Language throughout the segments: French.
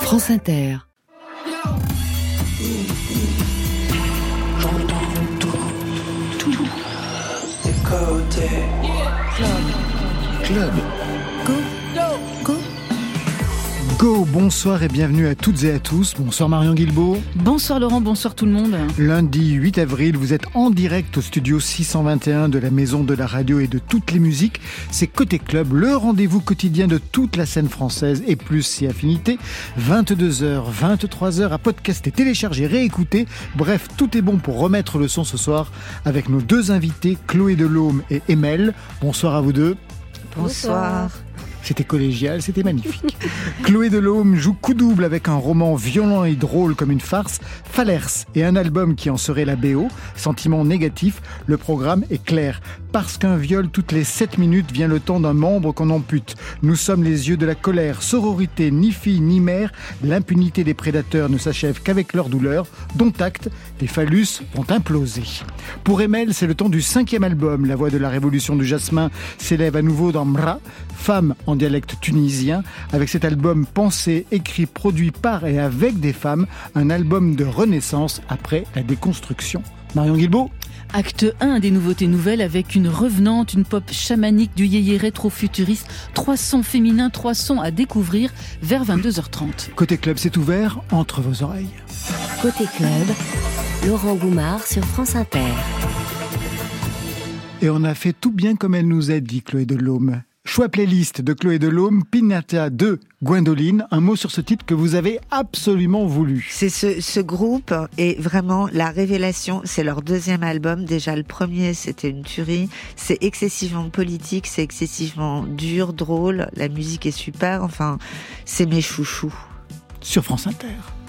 France Inter. J'entends tout des côtés. Club. Go. Go, bonsoir et bienvenue à toutes et à tous. Bonsoir Marion Guilbault. Bonsoir Laurent, bonsoir tout le monde. Lundi 8 avril, vous êtes en direct au studio 621 de la Maison de la Radio et de toutes les musiques. C'est Côté Club, le rendez-vous quotidien de toute la scène française et plus si affinité. 22h, 23h à podcaster, télécharger, réécouter. Bref, tout est bon pour remettre le son ce soir avec nos deux invités, Chloé Delhomme et Emel. Bonsoir à vous deux. Bonsoir. C'était collégial, c'était magnifique. Chloé Delhomme joue coup double avec un roman violent et drôle comme une farce, Falers, et un album qui en serait la BO, Sentiment négatif. Le programme est clair. Parce qu'un viol toutes les 7 minutes vient le temps d'un membre qu'on ampute. Nous sommes les yeux de la colère, sororité, ni fille ni mère. L'impunité des prédateurs ne s'achève qu'avec leur douleur. Dont acte, les phallus vont imploser. Pour Emel, c'est le temps du 5e album. La voix de la révolution du jasmin s'élève à nouveau dans Mra, femme en dialecte tunisien. Avec cet album pensé, écrit, produit par et avec des femmes, un album de renaissance après la déconstruction. Marion Guilbault. Acte 1 des nouveautés nouvelles avec une revenante, une pop chamanique, du yéyé rétro-futuriste, 3 sons féminins, 3 sons à découvrir vers 22h30. Côté Club, c'est ouvert entre vos oreilles. Côté Club, Laurent Goumard sur France Inter. Et on a fait tout bien comme elle nous a dit, Chloé Delhomme. Choix playlist de Chloé Delhomme, Piñata de Gwendoline. Un mot sur ce titre que vous avez absolument voulu. C'est ce groupe est vraiment la révélation. C'est leur 2e album. Déjà, le premier, c'était une tuerie. C'est excessivement politique, c'est excessivement dur, drôle. La musique est super. Enfin, c'est mes chouchous. Sur France Inter.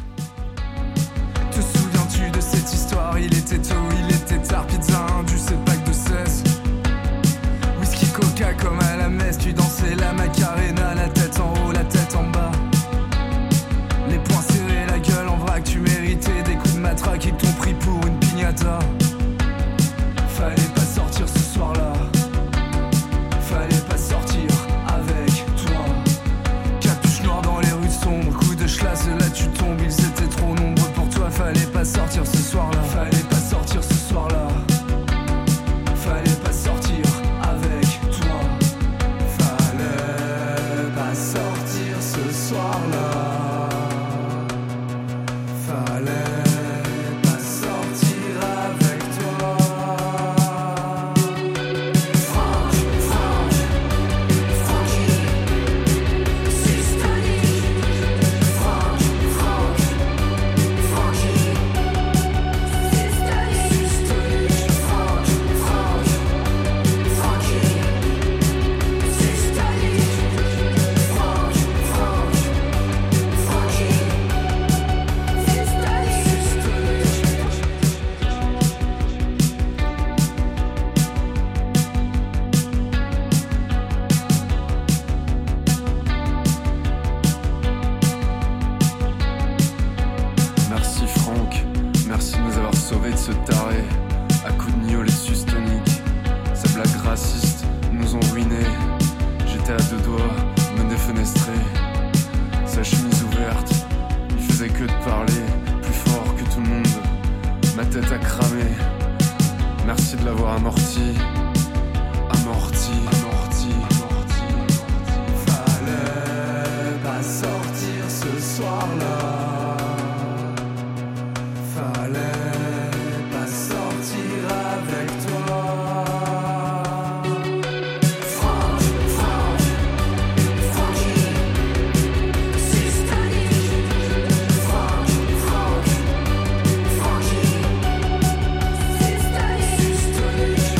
Te souviens-tu de cette histoire? Il était tôt, il était tard, pizza, du pack de 16. Whisky, coca comme à la messe. Tu dansais la macarena, la tête en haut, la tête en bas. Les poings serrés, la gueule en vrac. Tu méritais des coups de matraque et t'ont pris pour une piñata. Fallait pas sortir ce soir-là. Fallait pas sortir avec toi. Capuche noire dans les rues sombres. Coup de schlass, là tu tombes. Ils étaient trop nombreux pour toi. Fallait pas sortir ce soir-là. Fallait pas sortir ce soir-là. Fallait pas sortir avec toi. Fallait pas sortir ce soir-là. Fallait pas sortir avec toi. Francky, systolique. Francky, Merci Franck, merci de nous avoir sauvés de ce taré. À coups de gnôle et sustonique, sa blague raciste nous ont ruinés. J'étais à 2 doigts de me défenestrer. Sa chemise ouverte, il faisait que de parler, plus fort que tout le monde. Ma tête a cramé, merci de l'avoir amorti. Fallait pas sortir ce soir-là. Fallait pas sortir avec toi. Francky, systolique. Francky, systolique.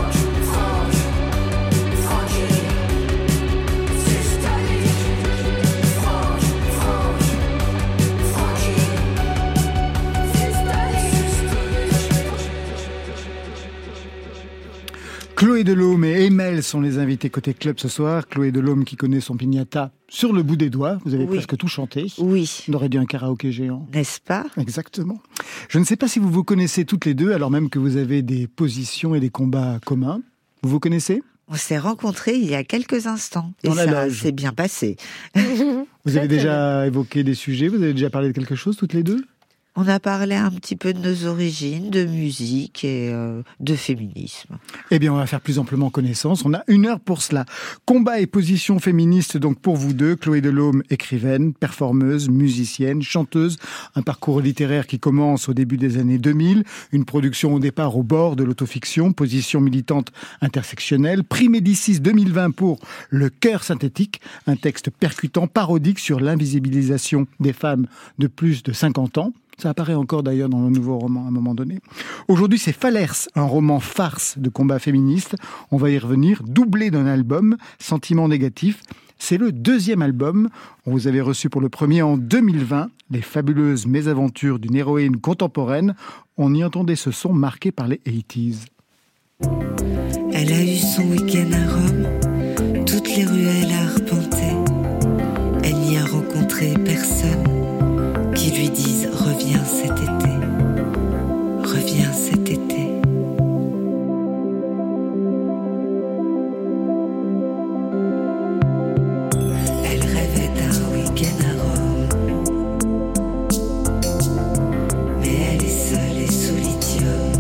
Chloé Delhomme et Emel sont les invités côté club ce soir. Chloé Delhomme qui connaît son piñata sur le bout des doigts. Vous avez presque tout chanté. Oui. On aurait dit un karaoké géant. N'est-ce pas? Exactement. Je ne sais pas si vous vous connaissez toutes les deux, alors même que vous avez des positions et des combats communs. Vous vous connaissez ? On s'est rencontrés il y a quelques instants. Et ça s'est bien passé. Vous avez déjà évoqué des sujets, vous avez déjà parlé de quelque chose toutes les deux ? On a parlé un petit peu de nos origines, de musique et de féminisme. Eh bien, on va faire plus amplement connaissance. On a 1 heure pour cela. Combat et position féministe, donc pour vous deux. Chloé Delhomme, écrivaine, performeuse, musicienne, chanteuse. Un parcours littéraire qui commence au début des années 2000. Une production au départ au bord de l'autofiction. Position militante intersectionnelle. Prix Médicis 2020 pour Le cœur synthétique. Un texte percutant, parodique sur l'invisibilisation des femmes de plus de 50 ans. Ça apparaît encore d'ailleurs dans le nouveau roman à un moment donné. Aujourd'hui, c'est Falers, un roman farce de combat féministe. On va y revenir, doublé d'un album, Sentiment négatif. C'est le 2e album. On vous avait reçu pour le premier en 2020, Les fabuleuses mésaventures d'une héroïne contemporaine. On y entendait ce son marqué par les 80s. Elle a eu son week-end à Rome, toutes les ruelles à arpenter. Elle n'y a rencontré personne qui lui dise « Reviens cet été, reviens cet été ». Elle rêvait d'un week-end à Rome, mais elle est seule et sous lithium.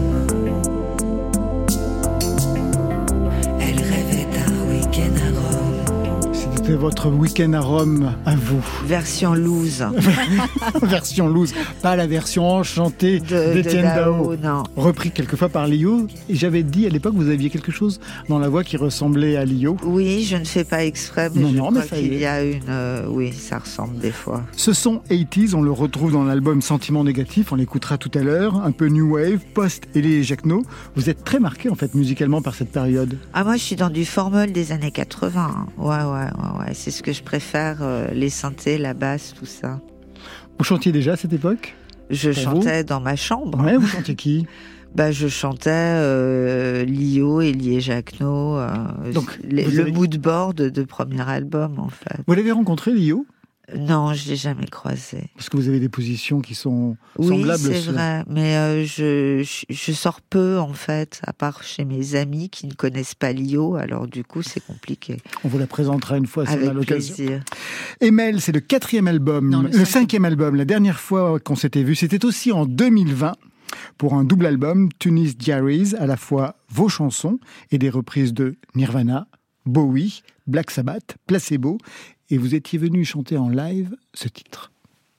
Elle rêvait d'un week-end à Rome. C'était votre week-end à Rome, à vous. Version loose. Version loose, pas la version enchantée d'Étienne Dao. Non. Repris quelquefois par Lio. Et j'avais dit à l'époque, vous aviez quelque chose dans la voix qui ressemblait à Lio. Oui, je ne fais pas exprès, mais non, je non, crois mais ça qu'il y y a une... oui, ça ressemble des fois. Ce son 80s, on le retrouve dans l'album Sentiment négatif, on l'écoutera tout à l'heure. Un peu New Wave, Post et Jacquenot. Vous êtes très marqué en fait musicalement par cette période. Ah, moi je suis dans du formol des années 80. Ouais. C'est ce que je préfère, les synthés, la basse, tout ça. Vous chantiez déjà à cette époque ? Je chantais dans ma chambre. Ouais, vous chantiez qui ? Je chantais Lio, Elie Jacquenot, Donc, le mood board de premier album en fait. Vous l'avez rencontré, Lio ? Non, je l'ai jamais croisé. Parce que vous avez des positions qui sont semblables. Oui, c'est vrai, mais je sors peu en fait, à part chez mes amis qui ne connaissent pas Lio, alors du coup c'est compliqué. On vous la présentera une fois si on a l'occasion. Plaisir. Emel, c'est le 4e album, Non, le 5e album. La dernière fois qu'on s'était vu, c'était aussi en 2020 pour un double album, Tunis Diaries, à la fois vos chansons et des reprises de Nirvana, Bowie, Black Sabbath, Placebo. Et vous étiez venu chanter en live ce titre.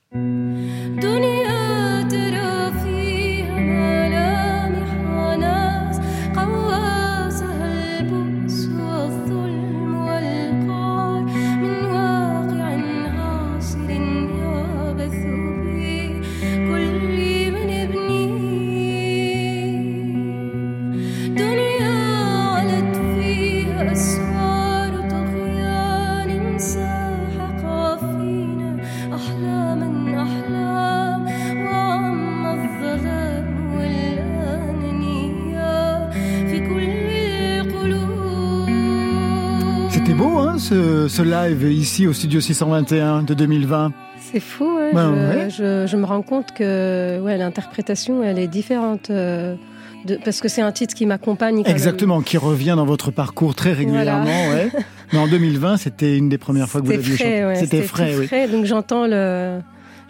C'était beau, hein, ce live ici au Studio 621 de 2020. C'est fou, hein. Je me rends compte que l'interprétation, elle est différente. Parce que c'est un titre qui m'accompagne. Exactement, qui revient dans votre parcours très régulièrement. Voilà. Ouais. Mais en 2020, c'était une des premières fois que vous l'aviez chanté. Ouais, c'était frais, oui. Donc j'entends le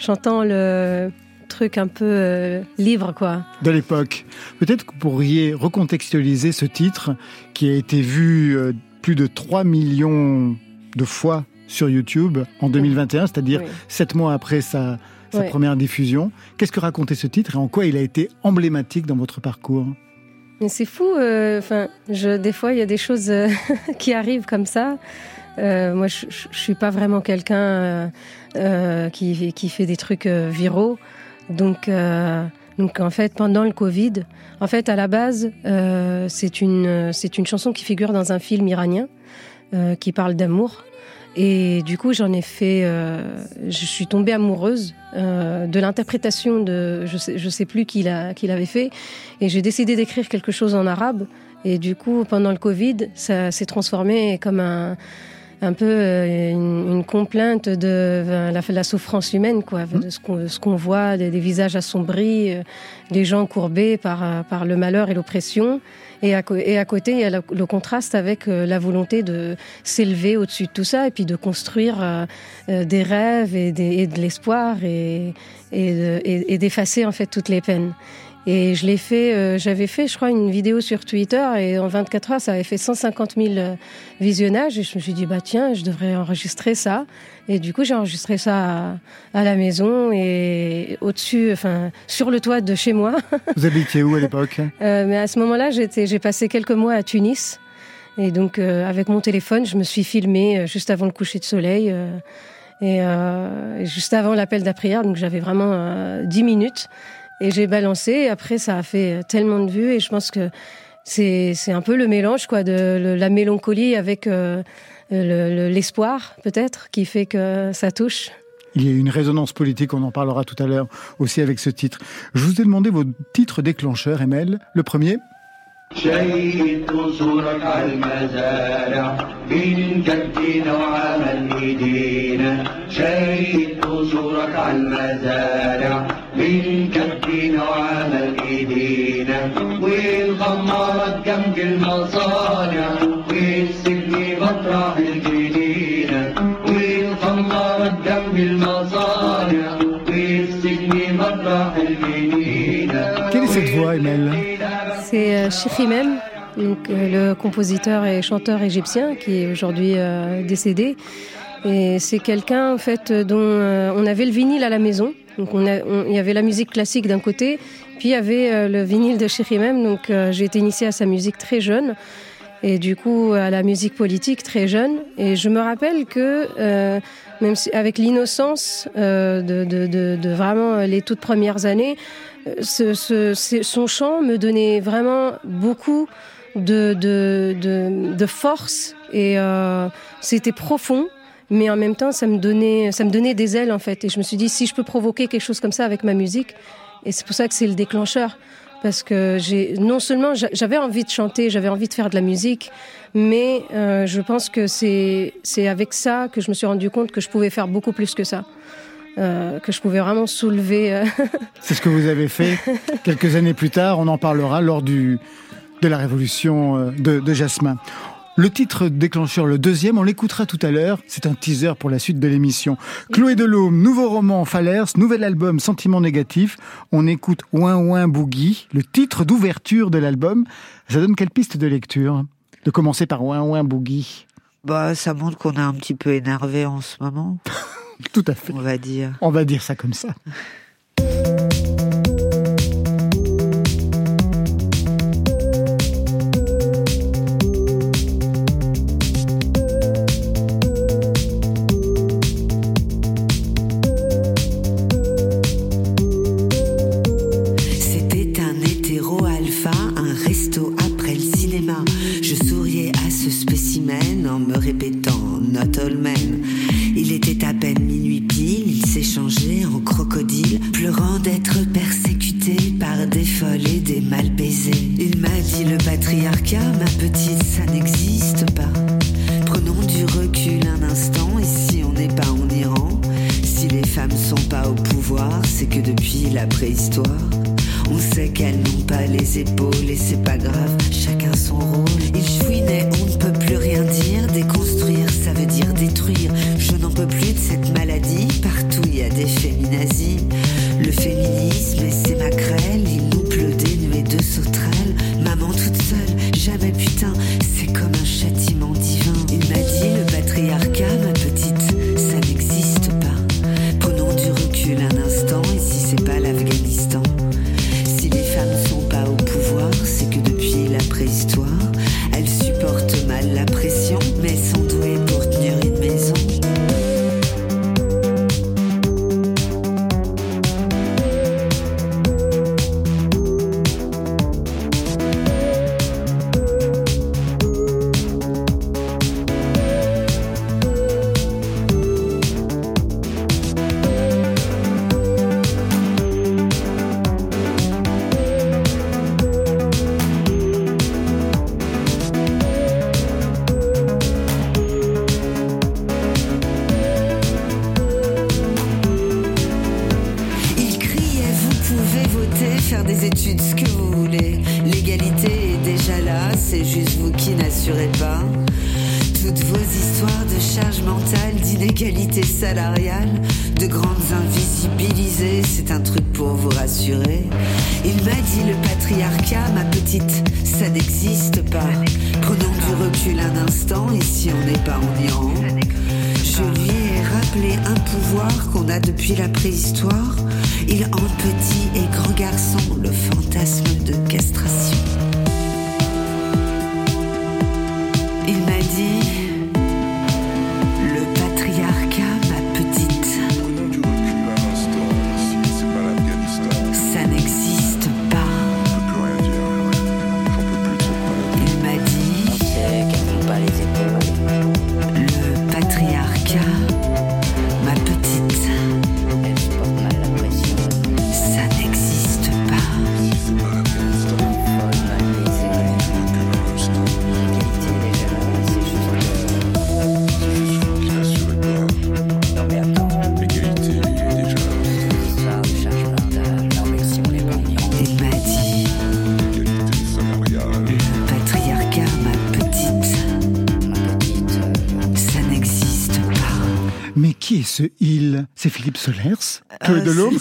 truc un peu libre, quoi. De l'époque. Peut-être que vous pourriez recontextualiser ce titre qui a été vu plus de 3 millions de fois sur YouTube en 2021, c'est-à-dire 7 mois après sa première diffusion. Qu'est-ce que racontait ce titre et en quoi il a été emblématique dans votre parcours ? Mais c'est fou. Des fois, il y a des choses qui arrivent comme ça. Moi, je suis pas vraiment quelqu'un qui fait des trucs viraux. Donc, en fait, pendant le Covid, en fait, à la base, c'est une chanson qui figure dans un film iranien qui parle d'amour. Et du coup, j'en ai fait. Je suis tombée amoureuse de l'interprétation de. Je sais plus qui l'avait fait. Et j'ai décidé d'écrire quelque chose en arabe. Et du coup, pendant le Covid, ça s'est transformé comme un peu une complainte de la souffrance humaine, quoi, de ce qu'on voit, des visages assombris, des gens courbés par le malheur et l'oppression. Et à côté, il y a le contraste avec la volonté de s'élever au-dessus de tout ça et puis de construire des rêves et de l'espoir et d'effacer en fait toutes les peines. Et je l'ai fait, j'avais fait, je crois, une vidéo sur Twitter et en 24 heures, ça avait fait 150 000 visionnages. Et je me suis dit, tiens, je devrais enregistrer ça. Et du coup, j'ai enregistré ça à la maison et au-dessus, sur le toit de chez moi. Vous habitiez où à l'époque ? Mais à ce moment-là, j'ai passé quelques mois à Tunis. Et donc, avec mon téléphone, je me suis filmée juste avant le coucher de soleil et juste avant l'appel de la prière. Donc, j'avais vraiment 10 minutes. Et j'ai balancé, et après ça a fait tellement de vues, et je pense que c'est un peu le mélange, quoi, de la mélancolie avec l'espoir, peut-être, qui fait que ça touche. Il y a une résonance politique, on en parlera tout à l'heure aussi avec ce titre. Je vous ai demandé vos titres déclencheurs, Emel. Le premier ? شيدت صورك على المزارع من جدنا وعمل ايدينا شيدت صورك على المزارع من جدنا وعمل ايدينا والخمارات جنب المصانع والسجن مطرح الجنينة والخمارات جنب المصانع والسجن مطرح الجنينة. Quelle est cette voix, Emel ? C'est Chihrimem, donc le compositeur et chanteur égyptien qui est aujourd'hui décédé. Et c'est quelqu'un en fait dont on avait le vinyle à la maison. Donc il y avait la musique classique d'un côté, puis il y avait le vinyle de Chihrimem. Donc j'ai été initiée à sa musique très jeune et du coup à la musique politique très jeune. Et je me rappelle que même si, avec l'innocence de vraiment les toutes premières années, son chant me donnait vraiment beaucoup de force et c'était profond, mais en même temps ça me donnait des ailes en fait. Et je me suis dit, si je peux provoquer quelque chose comme ça avec ma musique, et c'est pour ça que c'est le déclencheur, parce que non seulement j'avais envie de chanter, j'avais envie de faire de la musique, mais je pense que c'est avec ça que je me suis rendu compte que je pouvais faire beaucoup plus que ça. Que je pouvais vraiment soulever. C'est ce que vous avez fait quelques années plus tard, on en parlera lors de la révolution de Jasmin. Le titre déclencheur, le deuxième, on l'écoutera tout à l'heure, c'est un teaser pour la suite de l'émission. Chloé Delhomme, nouveau roman Falers, nouvel album Sentiments négatifs, on écoute Ouin Ouin Boogie, le titre d'ouverture de l'album. Ça donne quelle piste de lecture de commencer par Ouin Ouin Boogie ? Ça montre qu'on est un petit peu énervé en ce moment. Tout à fait. On va dire. On va dire ça comme ça. C'était un hétéro alpha, un resto après le cinéma. Je souriais à ce spécimen en me répétant Not all men. Il était à peine minuit pile, il s'est changé en crocodile, pleurant d'être persécuté par des folles et des mal baisés. Il m'a dit le patriarcat, ma petite, ça n'existe pas. Prenons du recul un instant, ici on n'est pas en Iran. Si les femmes sont pas au pouvoir, c'est que depuis la préhistoire, on sait qu'elles n'ont pas les épaules et c'est pas grave, chacun son rôle. Il chouinait, on ne peut plus rien dire, déconstruire ça veut dire détruire. Je n'en peux plus de cette maladie, partout il y a des féminazis. Le féminisme et ses maquerelles, il nous pleut des nuées de sauterelles. Maman toute seule, jamais putain, c'est comme un châtiment divin. Il m'a dit le patriarcat, ma petite, ça n'existe pas. Prenons du recul un instant, ici c'est pas l'Afghanistan. Si les femmes sont pas au pouvoir, c'est que depuis la préhistoire, elles supportent mal la pression, mais sont douées pour tenir une maison. faire des études, ce que vous voulez. L'égalité est déjà là, c'est juste vous qui n'assurez pas. Toutes vos histoires de charge mentale, d'inégalité salariale, de grandes invisibilisées, c'est un truc pour vous rassurer. Il m'a dit le patriarcat, ma petite, ça n'existe pas. Prenons du recul un instant, ici on n'est pas en Iran. Je lui ai rappelé un pouvoir qu'on a depuis la préhistoire. Il hante petit et grand garçon, le fantasme de castration. Il m'a dit, le patriarcat, ma petite, Prenons du recul un instant, ici c'est pas l'Afghanistan. ça n'existe pas. Je peux plus rien dire, j'en peux plus de cette maladie. Il m'a dit, qu'elles n'ont pas les épaules. le patriarcat, ma petite, Elles supportent mal la pression. ça n'existe pas. C'est pas l'Afghanistan. Folles, mal baisées. L'égalité est déjà là. C'est juste C'est juste vous qui n'assurez pas. Non mais attends. L'égalité est déjà là. Ça, de charge mentale. Non mais si on est pas en Iran. Il m'a dit, L'égalité salariale. le patriarcat, ma petite, Ma petite. ça n'existe pas. Mais qui est ce il? C'est Philippe Solers? Chloé Delhomme?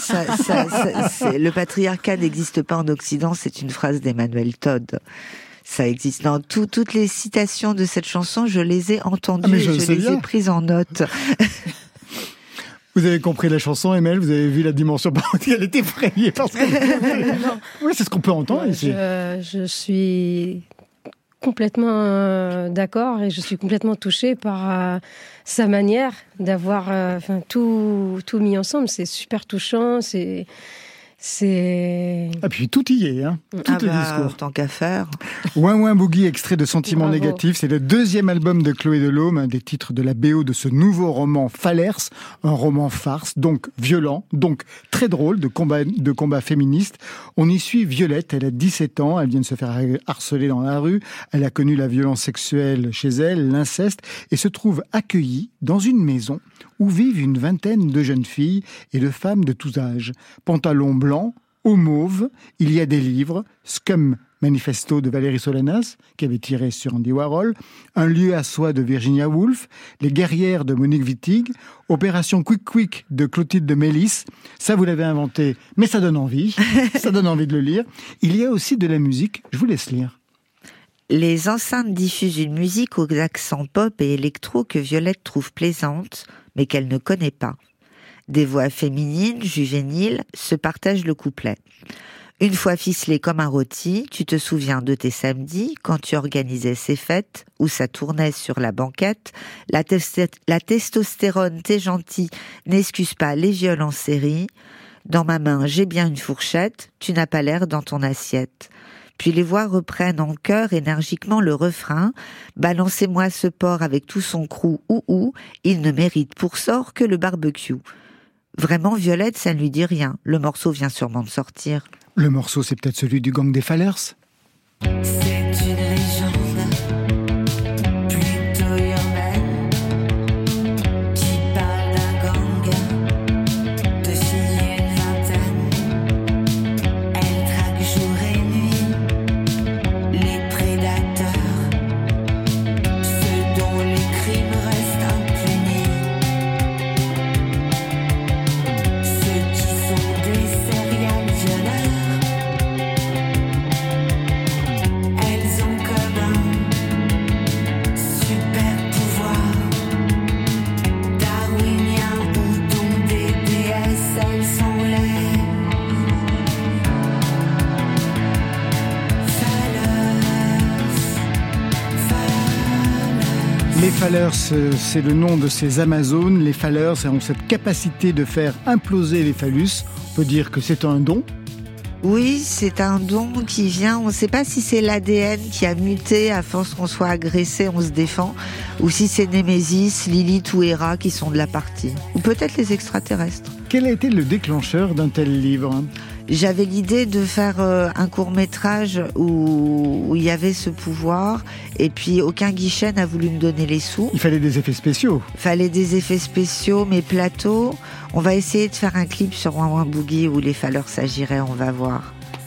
Le patriarcat n'existe pas en Occident, c'est une phrase d'Emmanuel Todd. Ça existe. Non, toutes les citations de cette chanson, je les ai entendues, Ah, mais et je je sais les bien. ai prises en note. Vous avez compris la chanson, Emel? Vous avez vu la dimension parentique? Elle était frayée parce que... Oui, c'est ce qu'on peut entendre ici. Je suis complètement d'accord et je suis complètement touchée par sa manière d'avoir tout mis ensemble. C'est super touchant, c'est... Ah, puis tout y est, hein. Tout le discours. Tant qu'à faire. Ouin Ouin Boogie, extrait de Sentiments Bravo. négatifs. C'est le deuxième album de Chloé Delhomme, un des titres de la BO de ce nouveau roman Falers, un roman farce, donc violent, donc très drôle, de combat féministe. On y suit Violette, elle a 17 ans, elle vient de se faire harceler dans la rue, elle a connu la violence sexuelle chez elle, l'inceste, et se trouve accueillie dans une maison où vivent une vingtaine de jeunes filles et de femmes de tous âges. Pantalon blanc, au mauve, il y a des livres, Scum Manifesto de Valérie Solanas, qui avait tiré sur Andy Warhol, Un lieu à soi de Virginia Woolf, Les guerrières de Monique Wittig, Opération Quick Quick de Clotilde de Mélis. Ça, vous l'avez inventé, mais ça donne envie. Ça donne envie de le lire. Il y a aussi de la musique. Je vous laisse lire. Les enceintes diffusent une musique aux accents pop et électro que Violette trouve plaisante, mais qu'elle ne connaît pas. Des voix féminines, juvéniles, se partagent le couplet. Une fois ficelé comme un rôti, tu te souviens de tes samedis, quand tu organisais ces fêtes, où ça tournait sur la banquette. La testostérone, t'es gentil, n'excuse pas les viols en série. Dans ma main, j'ai bien une fourchette, tu n'as pas l'air dans ton assiette. Puis les voix reprennent en chœur énergiquement le refrain. Balancez-moi ce porc avec tout son crew, ou, il ne mérite pour sort que le barbecue. Vraiment, Violette, ça ne lui dit rien. Le morceau vient sûrement de sortir. Le morceau, c'est peut-être celui du gang des Falers. C'est une légende plutôt urbaine qui parle d'un gang de filles une vingtaine. Elle traque jour et nuit les prédateurs, ceux dont les crimes restent impunis, ceux qui sont des serial violeurs. Elles ont comme un super pouvoir darwinien ou dont des déesses, elles sont les Les Falers, c'est le nom de ces Amazones. Les Falers ont cette capacité de faire imploser les phallus. On peut dire que c'est un don. Oui, c'est un don qui vient, on ne sait pas si c'est l'ADN qui a muté à force qu'on soit agressé, on se défend, ou si c'est Némésis, Lilith ou Héra qui sont de la partie. Ou peut-être les extraterrestres. Quel a été le déclencheur d'un tel livre ? J'avais l'idée de faire un court-métrage où il y avait ce pouvoir, et puis aucun guichet n'a voulu me donner les sous. Il fallait des effets spéciaux. Il fallait des effets spéciaux, mais plateaux. On va essayer de faire un clip sur Ouin Ouin Boogie où les Falers s'agiraient, on va voir.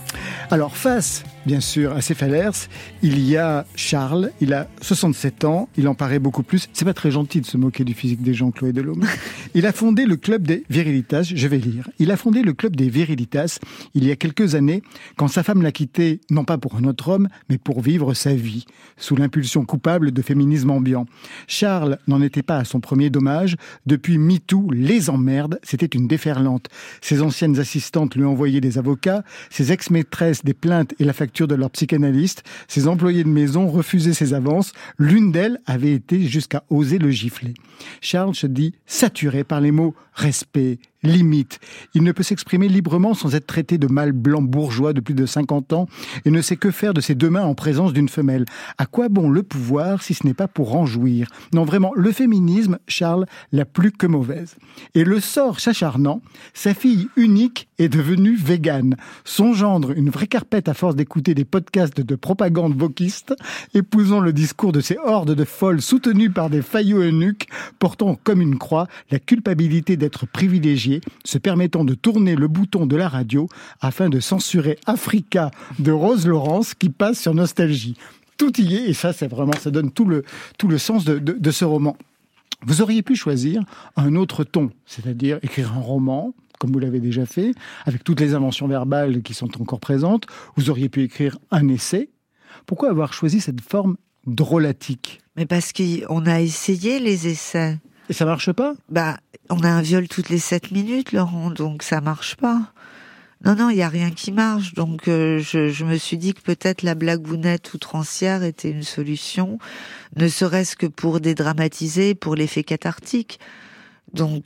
Alors face, bien sûr, à ces Fallers, il y a Charles, il a 67 ans, il en paraît beaucoup plus. C'est pas très gentil de se moquer du physique des gens, Chloé Delhomme. Il a fondé le club des Virilitas, je vais lire. Il a fondé le club des Virilitas il y a quelques années, quand sa femme l'a quitté, non pas pour un autre homme, mais pour vivre sa vie, sous l'impulsion coupable de féminisme ambiant. Charles n'en était pas à son premier dommage. Depuis MeToo, les emmerdes, c'était une déferlante. Ses anciennes assistantes lui envoyaient des avocats, ses ex-maîtresses des plaintes et la facture de leur psychanalyste, ses employés de maison refusaient ses avances, l'une d'elles avait été jusqu'à oser le gifler. Charles se dit saturé par les mots respect, limite. Il ne peut s'exprimer librement sans être traité de mâle blanc bourgeois de plus de 50 ans et ne sait que faire de ses deux mains en présence d'une femelle. À quoi bon le pouvoir si ce n'est pas pour en jouir? Non, vraiment, le féminisme, Charles, l'a plus que mauvaise. Et le sort s'acharnant, sa fille unique est devenue végane. Son gendre, une vraie carpette à force d'écouter des podcasts de propagande wokiste, épousant le discours de ces hordes de folles soutenues par des faillots eunuques, portant comme une croix la culpabilité d'être privilégiés, se permettant de tourner le bouton de la radio afin de censurer Africa de Rose Laurence qui passe sur Nostalgie. Tout y est, et ça, c'est vraiment, ça donne tout le sens de ce roman. Vous auriez pu choisir un autre ton, c'est-à-dire écrire un roman, comme vous l'avez déjà fait, avec toutes les inventions verbales qui sont encore présentes. Vous auriez pu écrire un essai. Pourquoi avoir choisi cette forme drôlatique? Mais parce qu'on a essayé les essais. Et ça marche pas? On a un viol toutes les 7 minutes, Laurent, donc ça marche pas. Non, il y a rien qui marche. Donc je me suis dit que peut-être la blagounette outrancière était une solution, ne serait-ce que pour dédramatiser, pour l'effet cathartique. Donc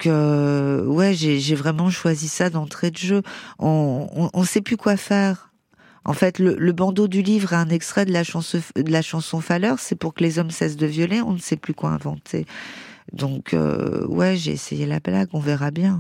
j'ai vraiment choisi ça d'entrée de jeu. On sait plus quoi faire. En fait, le bandeau du livre est un extrait de la chanson Fallers, c'est pour que les hommes cessent de violer, on ne sait plus quoi inventer. Donc j'ai essayé la blague, on verra bien.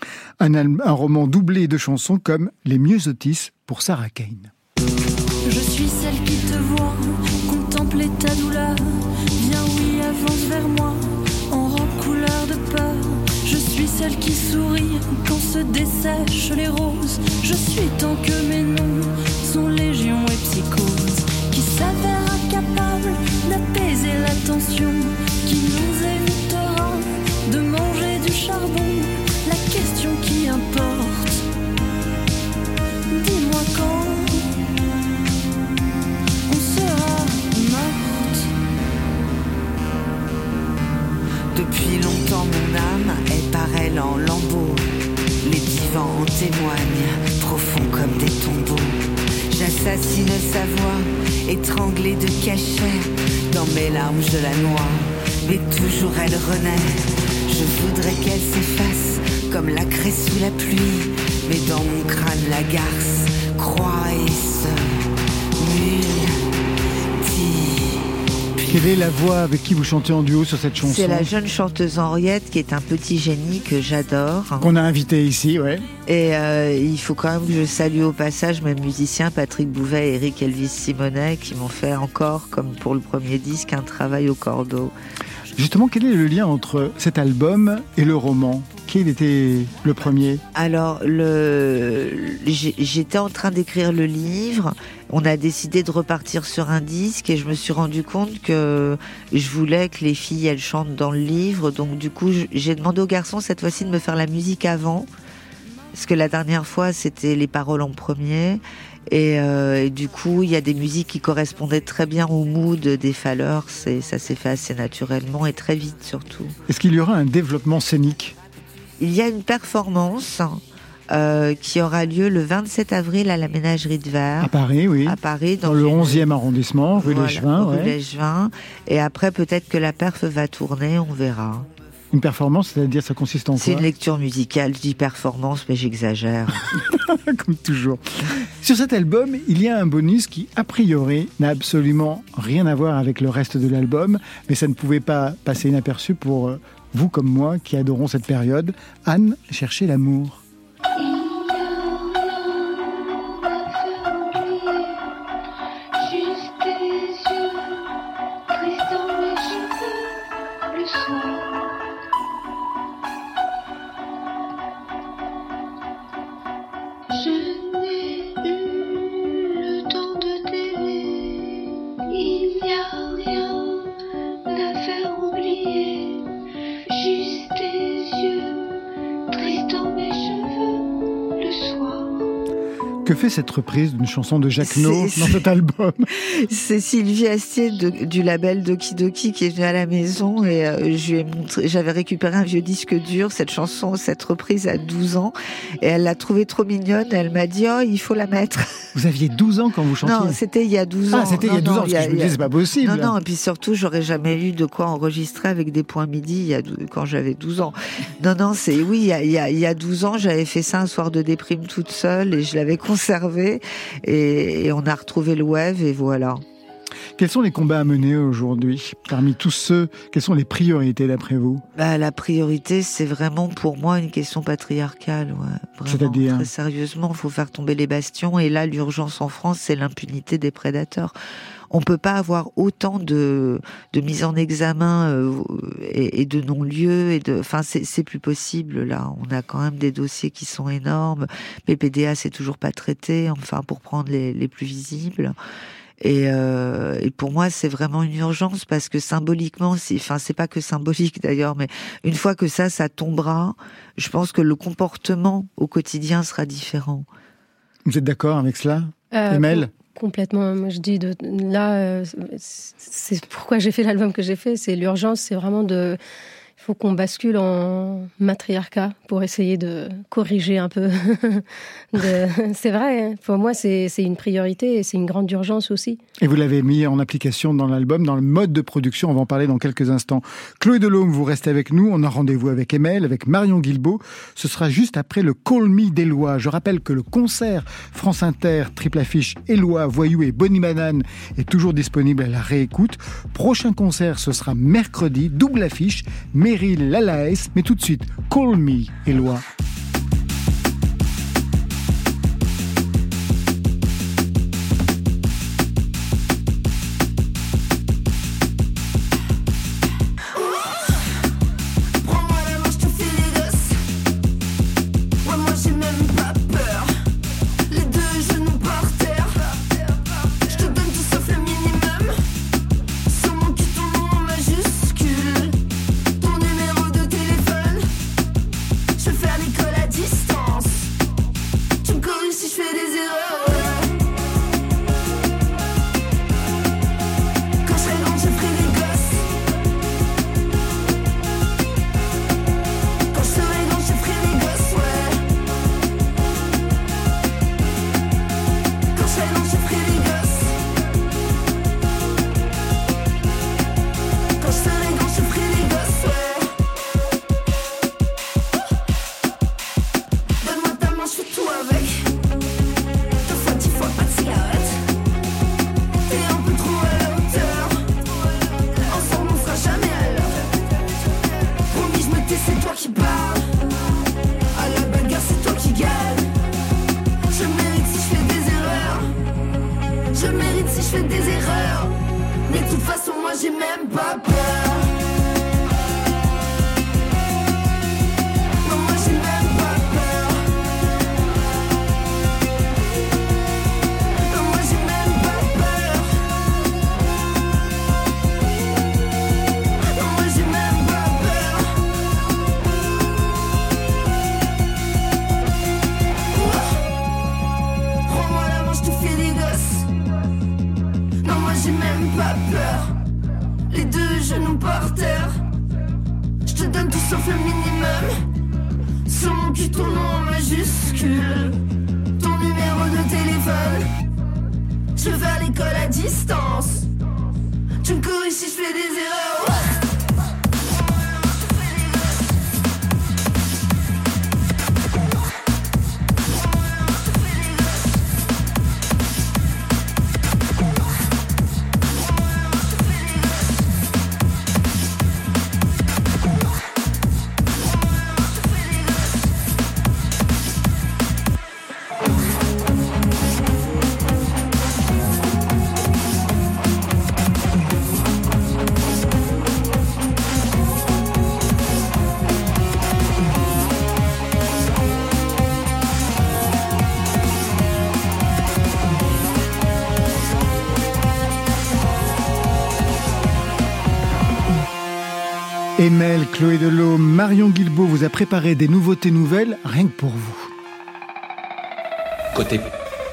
Un roman doublé de chansons comme Les Myosotis pour Sarah Kane. Je suis celle qui te voit contempler ta douleur. Viens, oui, avance vers moi en robe couleur de peur. Je suis celle qui sourit quand se dessèchent les roses. Je suis tant que mes noms sont légion et psychose, qui s'avère incapable d'apaiser la tension, qui nous évitera de manger du charbon. La question qui importe, dis-moi quand on sera morte. Depuis longtemps mon âme est par elle en lambeaux. Les divans en témoignent, profonds comme des tombeaux. J'assassine sa voix, étranglée de cachets. Dans mes larmes je la noie, mais toujours elle renaît. Je voudrais qu'elle s'efface comme la craie sous la pluie, mais dans mon crâne la garce croît et se multiplie. Quelle est la voix avec qui vous chantez en duo sur cette chanson? C'est la jeune chanteuse Henriette qui est un petit génie que j'adore. Qu'on a invité ici, ouais. Et il faut quand même que je salue au passage mes musiciens Patrick Bouvet et Eric Elvis Simonet qui m'ont fait encore, comme pour le premier disque, un travail au cordeau. Justement, quel est le lien entre cet album et le roman? Quel était le premier? Alors, j'étais en train d'écrire le livre. On a décidé de repartir sur un disque et je me suis rendu compte que je voulais que les filles, elles chantent dans le livre. Donc, du coup, j'ai demandé aux garçons cette fois-ci de me faire la musique avant. Parce que la dernière fois, c'était les paroles en premier. Et du coup, il y a des musiques qui correspondaient très bien au mood des Fallers. Ça s'est fait assez naturellement et très vite surtout. Est-ce qu'il y aura un développement scénique? Il y a une performance qui aura lieu le 27 avril à la Ménagerie de Verre. À Paris, oui. À Paris, dans le 11e arrondissement, rue Légevin. Rue Légevin. Et après, peut-être que la perf va tourner, on verra. Une performance, c'est-à-dire ça consiste en quoi? C'est une lecture musicale, je dis performance, mais j'exagère. Comme toujours. Sur cet album, il y a un bonus qui, a priori, n'a absolument rien à voir avec le reste de l'album, mais ça ne pouvait pas passer inaperçu pour vous comme moi qui adorons cette période. Anne cherchait l'amour. Que fait cette reprise d'une chanson de Jacques No dans cet album? C'est Sylvie Astier du label Doki Doki qui est venue à la maison et j'avais récupéré un vieux disque dur, cette chanson, cette reprise à 12 ans, et elle l'a trouvée trop mignonne. Elle m'a dit il faut la mettre. Vous aviez 12 ans quand vous chantiez? Non, c'était il y a 12 ans. Ah, c'était il y a 12 ans, parce que je me disais, c'est pas possible. Non, et puis surtout, j'aurais jamais eu de quoi enregistrer avec des points MIDI quand j'avais 12 ans. Non, il y a 12 ans, j'avais fait ça un soir de déprime toute seule et je l'avais conservé et on a retrouvé le wave et voilà. Quels sont les combats à mener aujourd'hui? Parmi tous ceux, quelles sont les priorités d'après vous? La priorité, c'est vraiment pour moi une question patriarcale. Ouais. Vraiment, c'est-à-dire? Très sérieusement, il faut faire tomber les bastions. Et là, l'urgence en France, c'est l'impunité des prédateurs. On peut pas avoir autant de mise en examen et de non-lieu c'est plus possible là. On a quand même des dossiers qui sont énormes. PPDA, c'est toujours pas traité. Enfin, pour prendre les plus visibles. Et pour moi, c'est vraiment une urgence parce que symboliquement, c'est pas que symbolique d'ailleurs, mais une fois que ça tombera, je pense que le comportement au quotidien sera différent. Vous êtes d'accord avec cela, Emelle? Complètement. Moi, je dis c'est pourquoi j'ai fait l'album que j'ai fait. C'est l'urgence, c'est vraiment il faut qu'on bascule en matriarcat pour essayer de corriger un peu. C'est vrai, hein. Pour moi, c'est une priorité et c'est une grande urgence aussi. Et vous l'avez mis en application dans l'album, dans le mode de production. On va en parler dans quelques instants. Chloé Delhomme, vous restez avec nous. On a rendez-vous avec Emelle, avec Marion Guilbault. Ce sera juste après le Call Me d'Éloi. Je rappelle que le concert France Inter, triple affiche Éloi, Voyou et Bonnie Banane est toujours disponible à la réécoute. Prochain concert, ce sera mercredi, double affiche, Meryl Lalaes, mais tout de suite, Call Me, Éloi. Emelle, Chloé Delhomme, Marion Guilbault vous a préparé des nouveautés nouvelles rien que pour vous. Côté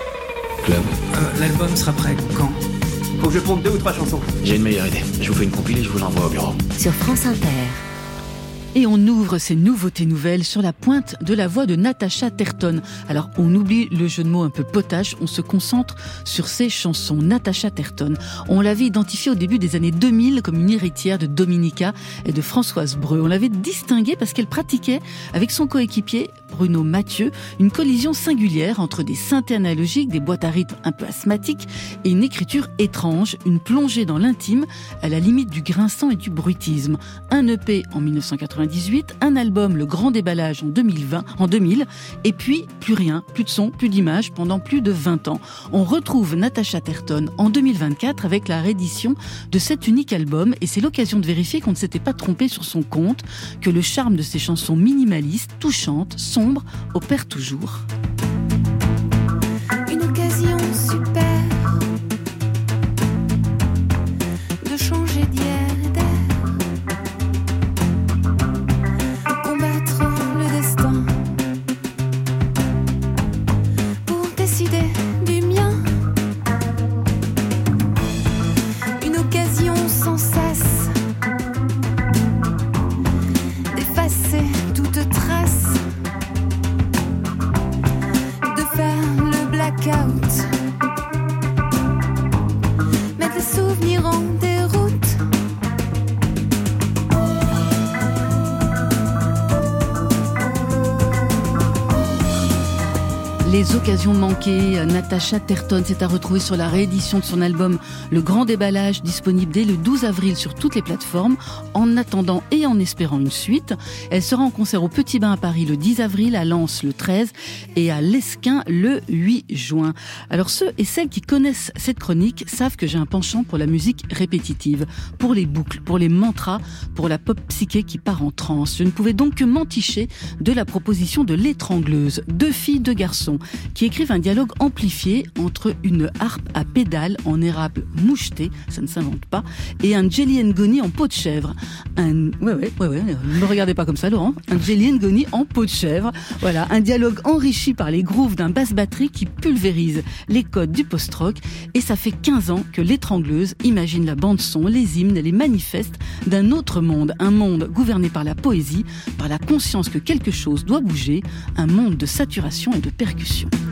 club. L'album sera prêt quand ? Faut que je ponde 2 ou 3 chansons. J'ai une meilleure idée. Je vous fais une compile et je vous l'envoie au bureau. Sur France Inter. Et on ouvre ces nouveautés nouvelles sur la pointe de la voix de Natacha Terton. Alors, on oublie le jeu de mots un peu potache, on se concentre sur ses chansons. Natacha Terton, on l'avait identifiée au début des années 2000 comme une héritière de Dominica et de Françoise Breu. On l'avait distinguée parce qu'elle pratiquait, avec son coéquipier Bruno Mathieu, une collision singulière entre des synthés analogiques, des boîtes à rythme un peu asthmatiques et une écriture étrange, une plongée dans l'intime à la limite du grinçant et du bruitisme. Un EP en 1998, un album, Le Grand Déballage en 2000, et puis plus rien, plus de son, plus d'images pendant plus de 20 ans. On retrouve Natacha Terton en 2024 avec la réédition de cet unique album, et c'est l'occasion de vérifier qu'on ne s'était pas trompé sur son compte, que le charme de ses chansons minimalistes, touchantes, sombres, opère toujours. Une occasion super de changer d'air. Du mien, une occasion sans cesse d'effacer toute trace, de faire le blackout, mettre les souvenirs en déroute. Les occasions manquées, Natacha Terton s'est à retrouver sur la réédition de son album Le Grand Déballage, disponible dès le 12 avril sur toutes les plateformes. En attendant et en espérant une suite, elle sera en concert au Petit Bain à Paris le 10 avril, à Lens le 13 et à l'Esquin le 8 juin. Alors ceux et celles qui connaissent cette chronique savent que j'ai un penchant pour la musique répétitive, pour les boucles, pour les mantras, pour la pop psyché qui part en transe. Je ne pouvais donc que m'enticher de la proposition de L'Étrangleuse, 2 filles, 2 garçons, qui écrivent un dialogue amplifié entre une harpe à pédales en érable moucheté, ça ne s'invente pas, et un Jelly Ngoni en peau de chèvre. Ouais, ne me regardez pas comme ça, Laurent. Un Jelly Ngoni en peau de chèvre. Voilà, un dialogue enrichi par les grooves d'un basse-batterie qui pulvérise les codes du post-rock. Et ça fait 15 ans que L'Étrangleuse imagine la bande-son, les hymnes, les manifestes d'un autre monde. Un monde gouverné par la poésie, par la conscience que quelque chose doit bouger, un monde de saturation et de percussion.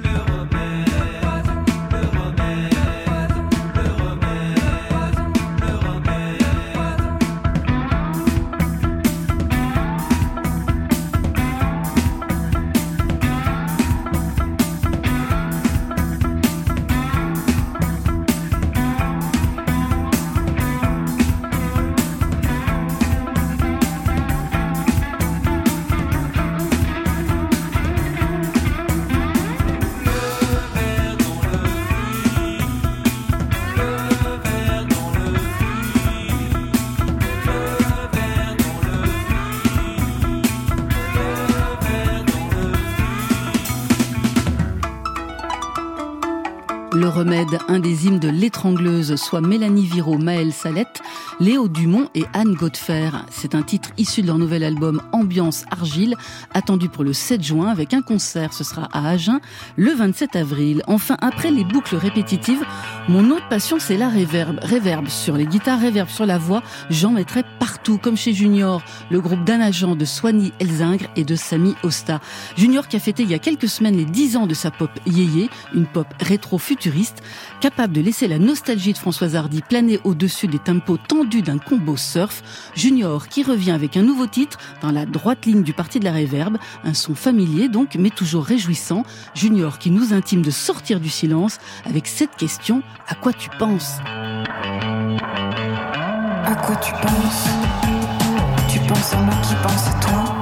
Le Remède, un des hymnes de L'Étrangleuse, soit Mélanie Viraud, Maëlle Salette, Léo Dumont et Anne Godfer. C'est un titre issu de leur nouvel album Ambiance Argile, attendu pour le 7 juin avec un concert. Ce sera à Agen le 27 avril. Enfin, après les boucles répétitives, mon autre passion, c'est la réverb. Réverb sur les guitares, réverb sur la voix. J'en mettrai partout, comme chez Junior, le groupe d'Anna Jean, de Soigny Elzingre et de Samy Osta. Junior qui a fêté il y a quelques semaines les 10 ans de sa pop yéyé, une pop rétro-futuriste, capable de laisser la nostalgie de Françoise Hardy planer au-dessus des tempos tendus d'un combo surf. Junior qui revient avec un nouveau titre dans la droite ligne du parti de la réverb, un son familier donc, mais toujours réjouissant. Junior qui nous intime de sortir du silence avec cette question: à quoi tu penses? À quoi tu penses? Tu penses à moi qui pense à toi?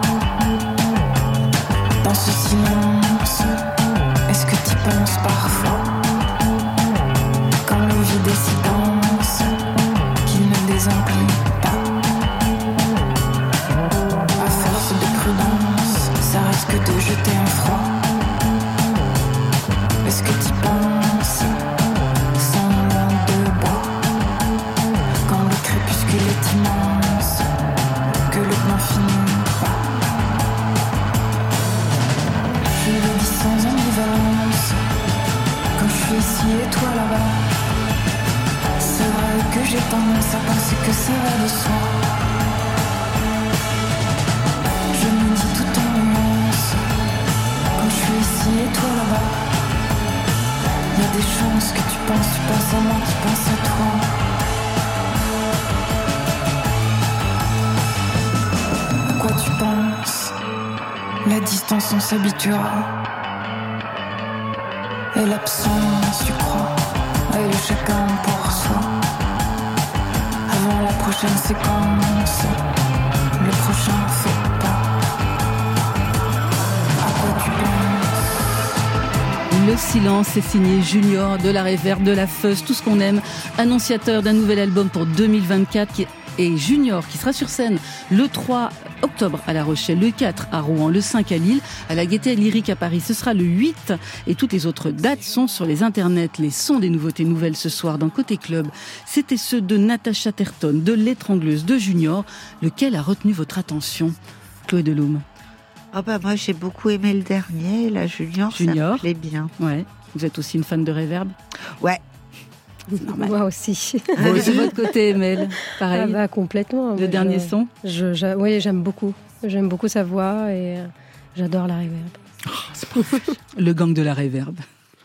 Dans ce silence, est-ce que tu penses parfois? Quand le vide est si dense qu'il ne désemplit pas. À force de prudence, ça risque de jeter un froid. Est-ce que tu penses sans langue de bois? Quand le crépuscule est immense, que le n'en finit pas. Je là-bas. C'est vrai que j'ai tendance à penser que ça va de soi. Je me dis tout en nuance, quand je suis ici et toi là-bas. Y a des chances que tu penses à moi qui pense à toi. À quoi tu penses? La distance on s'habituera. Et l'absence, tu crois? Et le chacun pour soi. Avant la prochaine séquence, le prochain fait pas. À quoi tu penses? Le silence est signé Junior, de la Réverb, de la Fuzz, tout ce qu'on aime. Annonciateur d'un nouvel album pour 2024 et Junior qui sera sur scène le 3 octobre à La Rochelle, le 4 à Rouen, le 5 à Lille, à la Gaîté Lyrique à Paris. Ce sera le 8 et toutes les autres dates sont sur les internets. Les sons des nouveautés nouvelles ce soir dans Côté Club, c'était ceux de Natacha Terton, de L'étrangleuse, de Junior. Lequel a retenu votre attention, Chloé Delhomme? Moi j'ai beaucoup aimé le dernier, la Junior, ça me plaît bien. Ouais. Vous êtes aussi une fan de Réverb? Ouais. C'est normal. Moi aussi. De votre côté, Emel, pareil. Complètement. Le dernier son. Oui, j'aime beaucoup. J'aime beaucoup sa voix et j'adore la Réverb. Oh, c'est parfait. Le gang de la Réverb.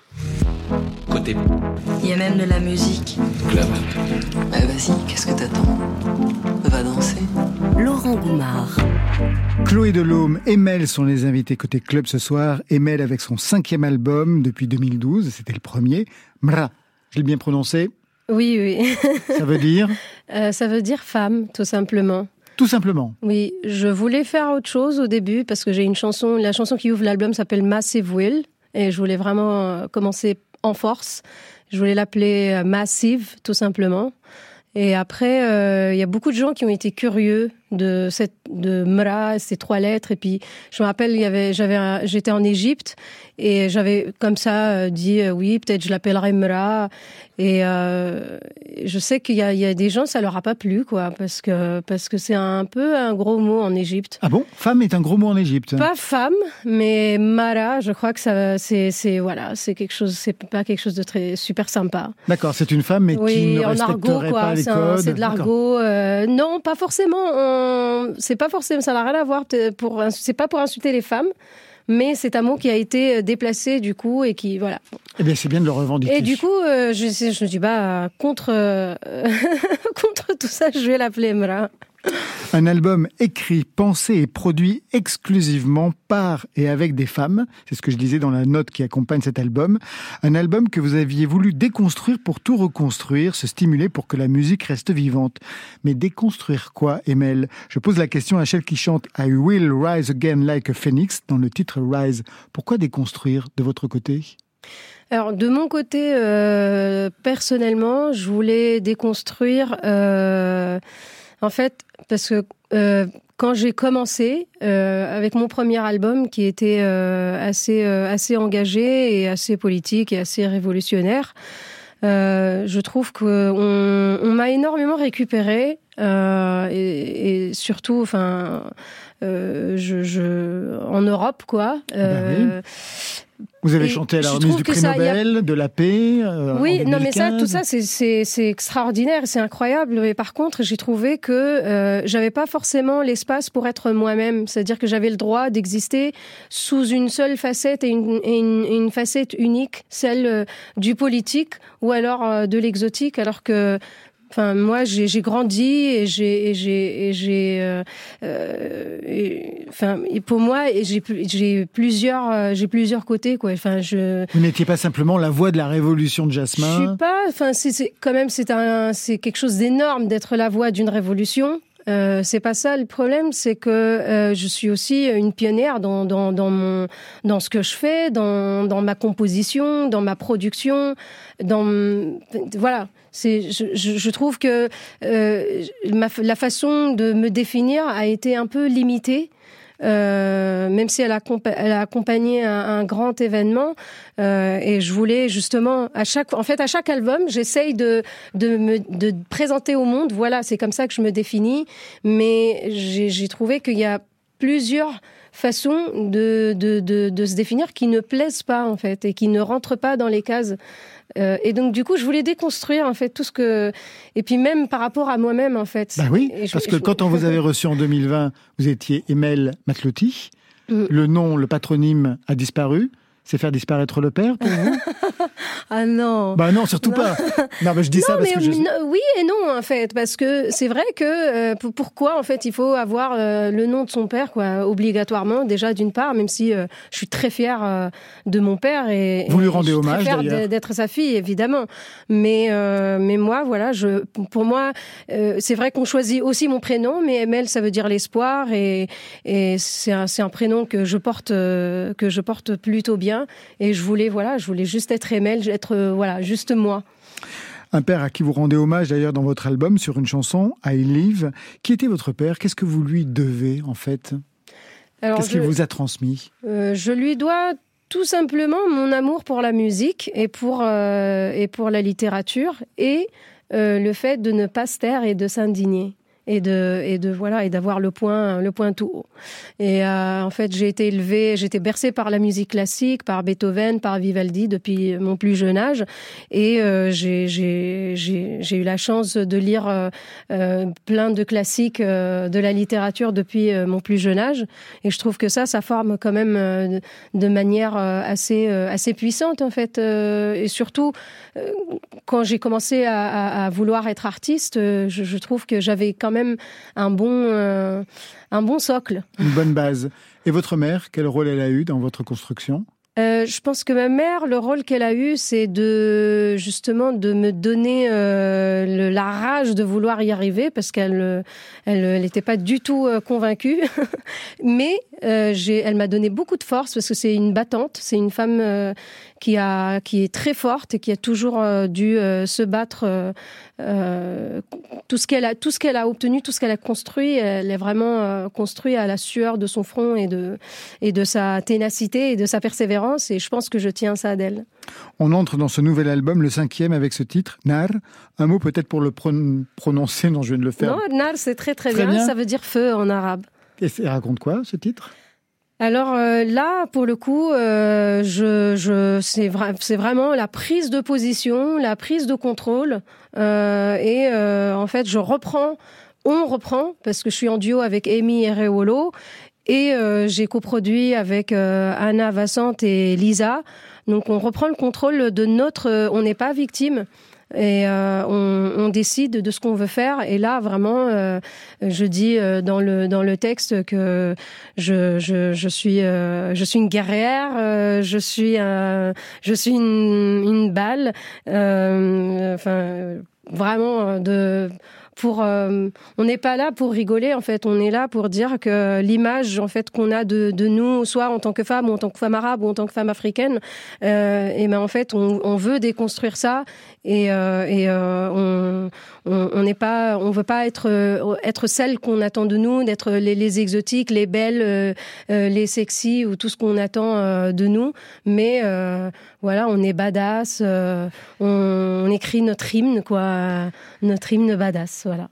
Côté. Il y a même de la musique. Club. Vas-y, qu'est-ce que t'attends? Va danser. Laurent Goumard. Chloé Delhomme, Emel sont les invités côté club ce soir. Emel avec son 5e album depuis 2012, c'était le premier. Mra, je l'ai bien prononcé? Oui. Ça veut dire? Ça veut dire femme, tout simplement. Tout simplement? Oui, je voulais faire autre chose au début parce que j'ai une chanson, la chanson qui ouvre l'album s'appelle Massive Will et je voulais vraiment commencer en force. Je voulais l'appeler Massive, tout simplement. Et après, il y a beaucoup de gens qui ont été curieux de Mra, ces 3 lettres. Et puis, je me rappelle, j'étais en Égypte et j'avais comme ça dit oui, peut-être je l'appellerai Mra. Et je sais qu'il y a des gens, ça leur a pas plu, quoi, parce que c'est un peu un gros mot en Égypte. Ah bon? Femme est un gros mot en Égypte? Pas femme, mais Mara, je crois que ça, c'est quelque chose, c'est pas quelque chose de très super sympa. D'accord, c'est une femme, mais qui ne respecterait argot, pas les codes. C'est de l'argot. Non, pas forcément. C'est pas forcément. Ça n'a rien à voir. C'est pas pour insulter les femmes. Mais c'est un mot qui a été déplacé du coup et qui voilà. Eh bien, c'est bien de le revendiquer. Et du coup, je me dis contre tout ça, je vais l'appeler Mra. Un album écrit, pensé et produit exclusivement par et avec des femmes. C'est ce que je disais dans la note qui accompagne cet album. Un album que vous aviez voulu déconstruire pour tout reconstruire, se stimuler pour que la musique reste vivante. Mais déconstruire quoi, Emel? Je pose la question à celle qui chante I Will Rise Again Like a Phoenix dans le titre Rise. Pourquoi déconstruire de votre côté? Alors, de mon côté, personnellement, je voulais déconstruire... En fait, parce que quand j'ai commencé avec mon premier album qui était assez engagé et assez politique et assez révolutionnaire, je trouve qu'on m'a énormément récupéré et surtout, en Europe, quoi. Oui. Vous avez chanté à la remise du prix Nobel, de la paix. Oui, non, mais tout ça, c'est extraordinaire, c'est incroyable. Mais par contre, j'ai trouvé que j'avais pas forcément l'espace pour être moi-même. C'est-à-dire que j'avais le droit d'exister sous une seule facette et une facette unique, celle du politique ou alors de l'exotique, alors que. Enfin, moi, j'ai grandi et pour moi, j'ai plusieurs côtés, quoi. Enfin, Vous n'étiez pas simplement la voix de la révolution de Jasmin. Je suis pas. Enfin, c'est quelque chose d'énorme d'être la voix d'une révolution. C'est pas ça le problème, c'est que je suis aussi une pionnière dans ce que je fais, dans ma composition, dans ma production, voilà. Je trouve que la façon de me définir a été un peu limitée. Même si elle a accompagné un grand événement, et je voulais justement à chaque album, j'essaye de présenter au monde. Voilà, c'est comme ça que je me définis. Mais j'ai trouvé qu'il y a plusieurs façons de se définir qui ne plaisent pas, en fait, et qui ne rentrent pas dans les cases. Et donc, du coup, je voulais déconstruire, en fait, tout ce que... Et puis même par rapport à moi-même, en fait. Bah oui, parce que quand on vous avait reçu en 2020, vous étiez Emel Matlouti. Le nom, le patronyme a disparu. C'est faire disparaître le père pour vous? Ah non. Bah non, surtout pas. Non, mais je dis ça parce que oui et non, en fait, parce que c'est vrai que pourquoi, en fait, il faut avoir le nom de son père, quoi, obligatoirement, déjà d'une part, même si je suis très fière de mon père et vous lui rendez hommage, d'ailleurs. Je suis très fière d'être sa fille, évidemment. Mais moi, voilà, pour moi, c'est vrai qu'on choisit aussi mon prénom, mais Emel, ça veut dire l'espoir, et c'est un prénom que je porte plutôt bien. Et je voulais juste être Emel, être juste moi. Un père à qui vous rendez hommage d'ailleurs dans votre album sur une chanson, I Live. Qui était votre père? Qu'est-ce que vous lui devez en fait? Qu'est-ce qu'il vous a transmis? Je lui dois tout simplement mon amour pour la musique et pour la littérature et le fait de ne pas se taire et de s'indigner. Et d'avoir le point tout haut. Et en fait, j'étais bercée par la musique classique, par Beethoven, par Vivaldi depuis mon plus jeune âge. Et j'ai eu la chance de lire plein de classiques de la littérature depuis mon plus jeune âge. Et je trouve que ça forme quand même de manière assez puissante en fait. Et surtout, quand j'ai commencé à vouloir être artiste, je trouve que j'avais quand même un bon socle. Une bonne base. Et votre mère, quel rôle elle a eu dans votre construction? Je pense que ma mère, le rôle qu'elle a eu, c'est justement de me donner la rage de vouloir y arriver, parce qu'elle n'était pas du tout convaincue. Mais elle m'a donné beaucoup de force, parce que c'est une battante, c'est une femme qui est très forte et qui a toujours dû se battre. Tout ce qu'elle a obtenu, tout ce qu'elle a construit, elle est vraiment construit à la sueur de son front et de sa ténacité et de sa persévérance. Et je pense que je tiens ça d'elle. On entre dans ce nouvel album, le 5e, avec ce titre, Nar. Un mot peut-être pour le prononcer, non, je viens de le faire. Non, Nar, c'est très bien, ça veut dire feu en arabe. Et ça raconte quoi, ce titre? Alors là, pour le coup, c'est vraiment la prise de position, la prise de contrôle. En fait, on reprend, parce que je suis en duo avec Amy Erewolo. Et j'ai coproduit avec Anna Vassante et Lisa. Donc on reprend le contrôle de on n'est pas victime. Et on décide de ce qu'on veut faire. Et là, vraiment, je dis dans le texte que je suis une guerrière, je suis une balle. Vraiment on n'est pas là pour rigoler, en fait. On est là pour dire que l'image, en fait, qu'on a de nous, soit en tant que femme, ou en tant que femme arabe, ou en tant que femme africaine, en fait, on veut déconstruire ça. Et on veut pas être celle qu'on attend de nous, d'être les exotiques, les belles, les sexy, ou tout ce qu'on attend de nous. Mais voilà, on est badass. On écrit notre hymne, quoi, notre hymne badass. Voilà.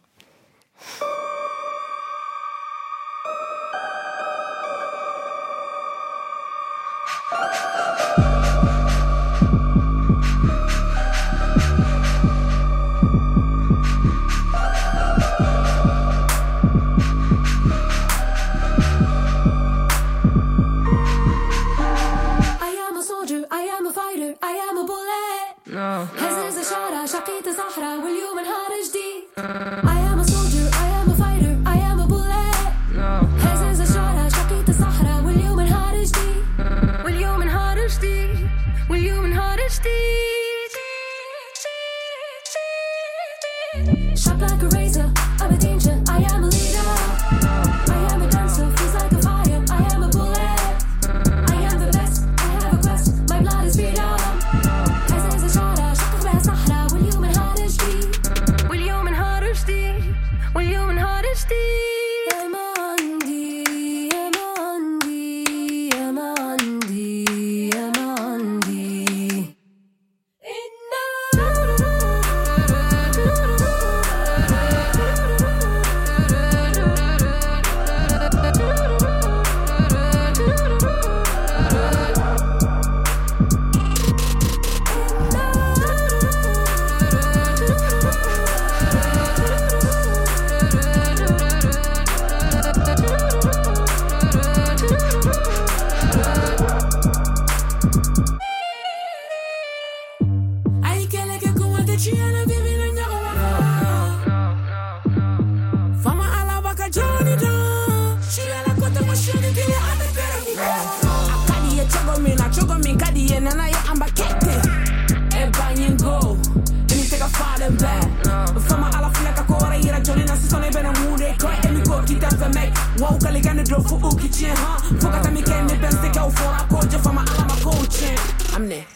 coaching, huh? Focus on me, can me best take out for a coach for my coaching. I'm there.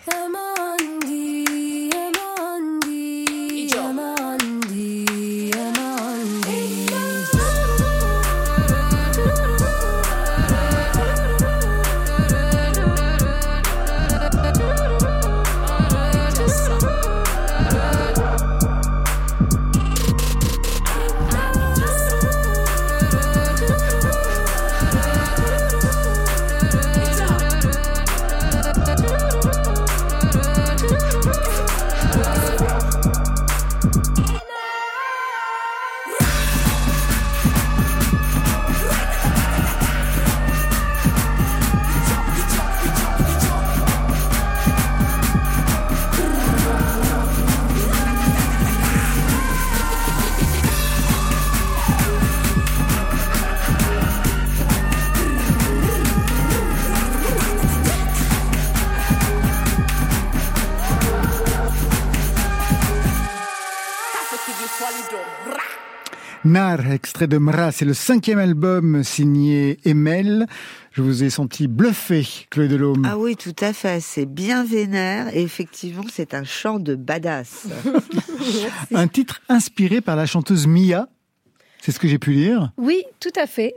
Nar, extrait de Mra, c'est le 5e album signé Emel. Je vous ai senti bluffé, Chloé Delhomme. Ah oui, tout à fait, c'est bien vénère et effectivement c'est un chant de badass. Un titre inspiré par la chanteuse Mia. C'est ce que j'ai pu lire. Oui, tout à fait.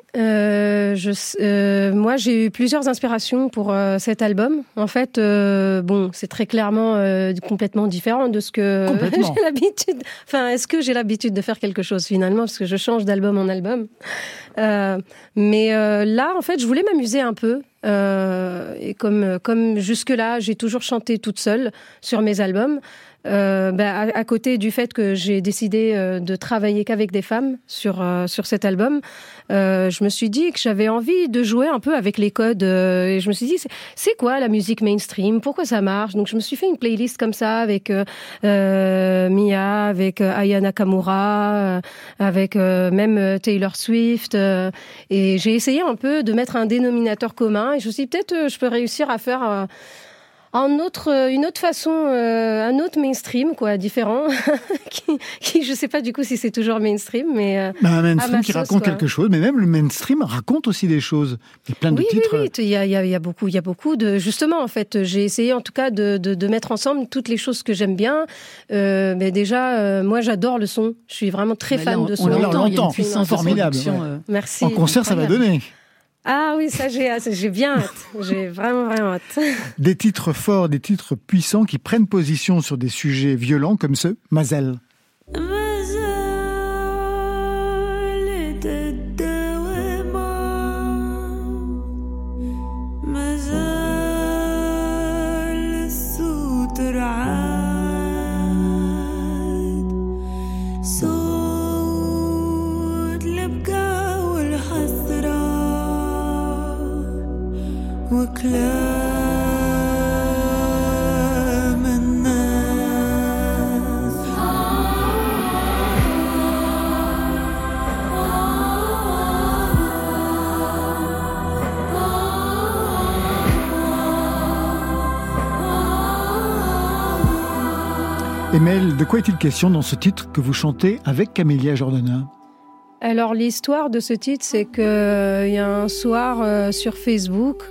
Moi, j'ai eu plusieurs inspirations pour cet album. En fait, c'est très clairement complètement différent de ce que j'ai l'habitude. Enfin, est-ce que j'ai l'habitude de faire quelque chose finalement, parce que je change d'album en album. Mais là, en fait, je voulais m'amuser un peu. Et comme jusque-là, j'ai toujours chanté toute seule sur mes albums. À côté du fait que j'ai décidé de travailler qu'avec des femmes sur cet album, je me suis dit que j'avais envie de jouer un peu avec les codes et je me suis dit c'est quoi la musique mainstream, pourquoi ça marche. Donc je me suis fait une playlist comme ça avec Mia, avec Aya Nakamura, avec même Taylor Swift et j'ai essayé un peu de mettre un dénominateur commun et je me suis dit peut-être je peux réussir à faire une autre façon, un autre mainstream, quoi, différent, qui je sais pas du coup si c'est toujours mainstream, mais un mainstream qui raconte quelque chose, mais même le mainstream raconte aussi des choses. Il y a plein de titres. Oui, il y a beaucoup de, justement, en fait, j'ai essayé en tout cas de mettre ensemble toutes les choses que j'aime bien. Mais déjà, moi, j'adore le son. Je suis vraiment très fan de son. On l'entend, c'est formidable. Merci. En concert, ça va donner. Ah oui, ça j'ai bien hâte. J'ai vraiment hâte. Des titres forts, des titres puissants qui prennent position sur des sujets violents comme ce Mazel. وكلام الناس Emel, de quoi est-il question dans ce titre que vous chantez avec Camélia Jordana ? Alors l'histoire de ce titre, c'est que il y a un soir sur Facebook,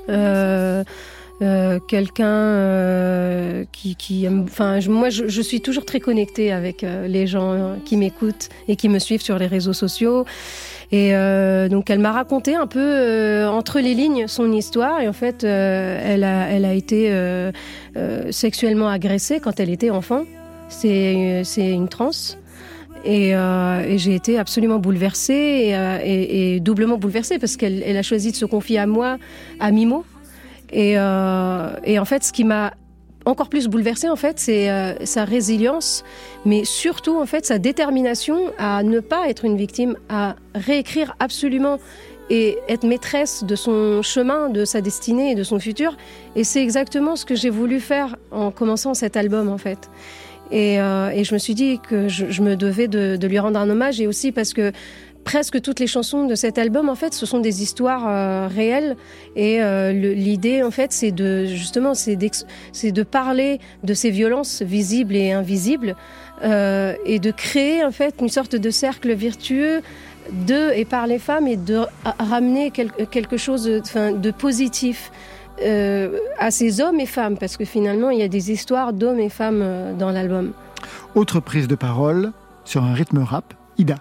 quelqu'un qui moi je suis toujours très connectée avec les gens qui m'écoutent et qui me suivent sur les réseaux sociaux. Et donc elle m'a raconté un peu entre les lignes son histoire et en fait elle a été sexuellement agressée quand elle était enfant. C'est une trans. Et j'ai été absolument bouleversée et doublement bouleversée parce qu'elle a choisi de se confier à moi, à mi-mot. Et en fait, ce qui m'a encore plus bouleversée, en fait, c'est sa résilience, mais surtout, en fait, sa détermination à ne pas être une victime, à réécrire absolument et être maîtresse de son chemin, de sa destinée et de son futur. Et c'est exactement ce que j'ai voulu faire en commençant cet album, en fait. Et je me suis dit que je me devais de lui rendre un hommage, et aussi parce que presque toutes les chansons de cet album, en fait, ce sont des histoires réelles. Et l'idée, en fait, c'est de parler de ces violences visibles et invisibles, et de créer, en fait, une sorte de cercle vertueux de et par les femmes et de ramener quelque chose de positif à ces hommes et femmes, parce que finalement il y a des histoires d'hommes et femmes dans l'album. Autre prise de parole sur un rythme rap, Ida.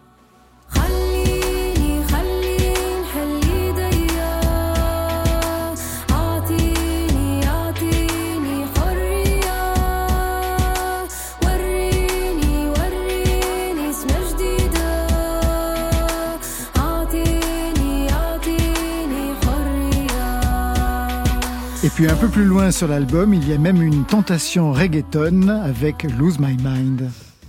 Et puis un peu plus loin sur l'album, il y a même une tentation reggaeton avec Lose My Mind.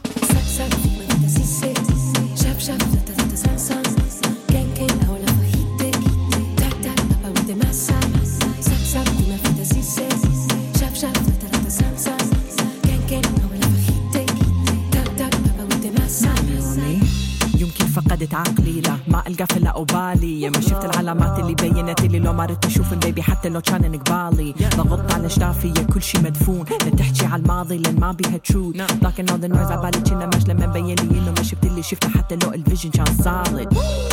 فقدت عقلي لا ما ألقى في لا أبالي ما شفت العلامات اللي بينت لي لو ما ردت أشوف البيبي حتى لو كان قبالي ضغطت على شتافي كل شي مدفون لا تحكي على الماضي لأن ما بيها تشوت لكن all the noise عبالي كنا مجلة ما مبين لي إنه ما شفت اللي شفته حتى لو الفيجن كان صالد.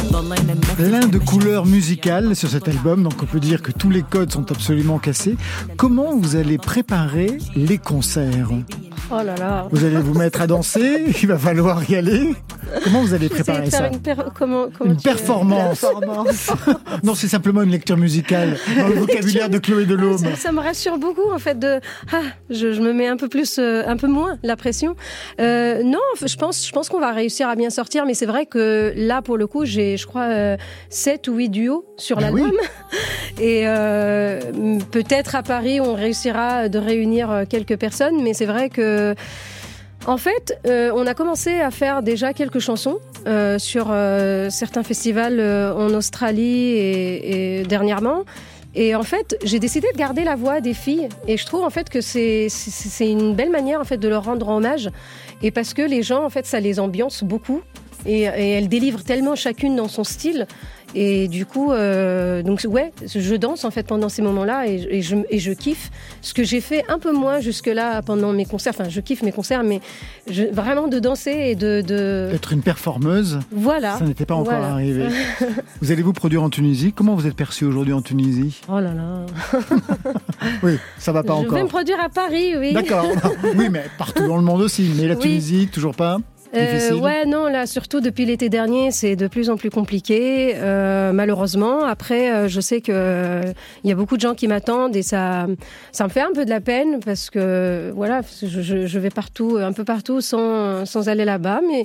Plein de couleurs musicales sur cet album, donc on peut dire que tous les codes sont absolument cassés. Comment vous allez préparer les concerts ? Oh là là. Vous allez vous mettre à danser, il va falloir y aller. Comment vous allez préparer ça ? Une performance. Non, c'est simplement une lecture musicale dans le vocabulaire de Chloé Delhomme. Ça me rassure beaucoup en fait je me mets un peu moins la pression. Non, je pense qu'on va réussir à bien sortir, mais c'est vrai que là pour le coup j'ai je crois 7 ou 8 duos sur l'album. Oui. Et peut-être à Paris on réussira de réunir quelques personnes, mais c'est vrai que en fait, on a commencé à faire déjà quelques chansons sur certains festivals en Australie et dernièrement. Et en fait, j'ai décidé de garder la voix des filles. Et je trouve en fait que c'est une belle manière en fait de leur rendre hommage. Et parce que les gens, en fait, ça les ambiance beaucoup. Et elles délivrent tellement chacune dans son style. Et du coup, donc ouais, je danse en fait pendant ces moments-là et je kiffe. Ce que j'ai fait un peu moins jusque-là pendant mes concerts. Enfin, je kiffe mes concerts, mais vraiment de danser et d'être une performeuse. Voilà. Ça n'était pas encore arrivé. Vous allez vous produire en Tunisie. Comment vous êtes perçue aujourd'hui en Tunisie ? Oh là là. Oui, ça va pas encore. Je vais me produire à Paris, oui. D'accord. Oui, mais partout dans le monde aussi. Mais la Tunisie, toujours pas ? Ouais, non, là, surtout depuis l'été dernier, c'est de plus en plus compliqué, malheureusement. Après, je sais que il y a beaucoup de gens qui m'attendent et ça me fait un peu de la peine parce que voilà, je vais partout, un peu partout, sans aller là-bas, mais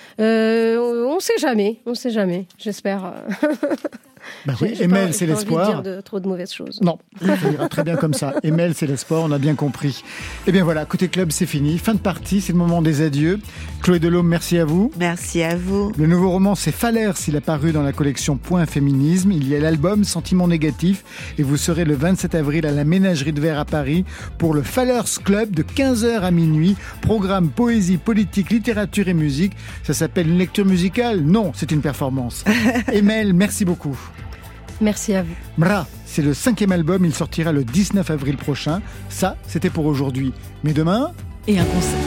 on sait jamais, j'espère. Bah oui, Emel, c'est l'espoir. J'ai pas envie de dire trop de mauvaises choses. Non, ça ira très bien comme ça. Emel, c'est l'espoir, on a bien compris. Et bien voilà, côté club, c'est fini. Fin de partie, c'est le moment des adieux. Chloé Delhomme, merci à vous. Merci à vous. Le nouveau roman, c'est Fallers. Il a paru dans la collection Point Féminisme. Il y a l'album Sentiment Négatif. Et vous serez le 27 avril à la Ménagerie de Verre à Paris pour le Fallers Club de 15h à minuit. Programme poésie, politique, littérature et musique. Ça s'appelle une lecture musicale ? Non, c'est une performance. Emel, merci beaucoup. Merci à vous. Mra, c'est le 5e album, il sortira le 19 avril prochain. Ça, c'était pour aujourd'hui. Mais demain... Et un concert.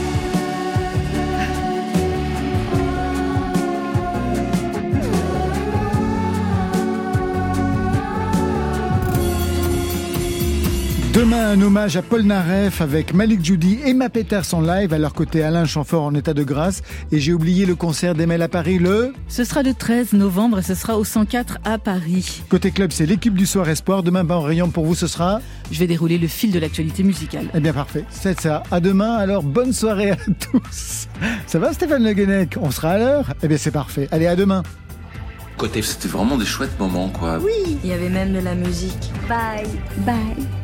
Demain, un hommage à Paul Naref avec Malik Djoudi et Emma Peters en live. À leur côté, Alain Chamfort en état de grâce. Et j'ai oublié le concert d'Emel à Paris Ce sera le 13 novembre et ce sera au 104 à Paris. Côté club, c'est l'équipe du Soir Espoir. Demain, en rayon pour vous, ce sera... Je vais dérouler le fil de l'actualité musicale. Eh bien, parfait. C'est ça. À demain. Alors, bonne soirée à tous. Ça va, Stéphane Le Guenec ? On sera à l'heure ? Eh bien, c'est parfait. Allez, à demain. C'était vraiment des chouettes moments, quoi. Oui. Il y avait même de la musique. Bye. Bye.